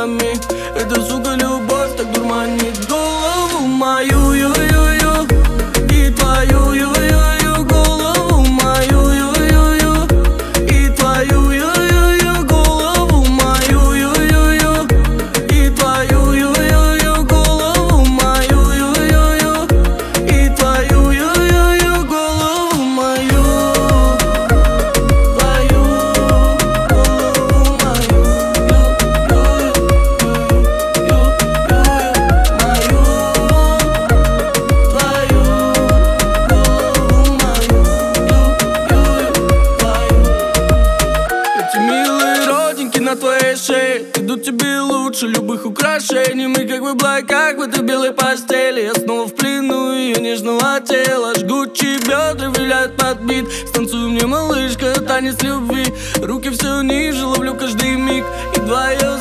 губами. Эта, сука, любовь так дурманит голову мою, ю-ю-ю, и твою, ю-ю-ю, голову мою, ю-ю-ю, и твою, ю-ю-ю, голову мою, ю-ю-ю, и твою, ю-ю-ю, голову мою, ю-ю-ю, и твою, ю-ю-ю, голову мою, твою, голову мою, эти милые родинки на твоей шее идут тебе лучше любых украшений. Мы как в облаках в этой белой постели. Я снова в плену ее нежного тела. Жгучие бедра виляют под бит. Станцуй мне, малышка, танец любви. Руки все ниже, ловлю каждый миг. И вдвоем